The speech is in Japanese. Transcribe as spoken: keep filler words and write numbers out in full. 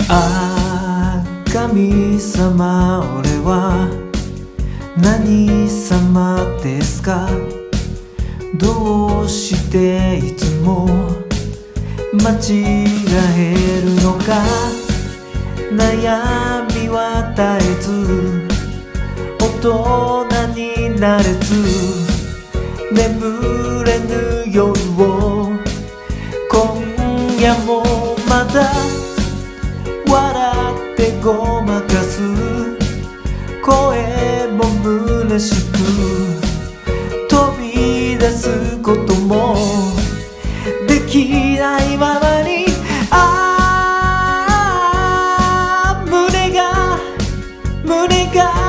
ああ神様、俺は何様ですか？どうしていつも間違えるのか？悩みは絶えず大人になれず、眠れぬ夜を今夜もまだ笑ってごまかす。声も虚しく飛び出すこともできないままに、ああ胸が胸が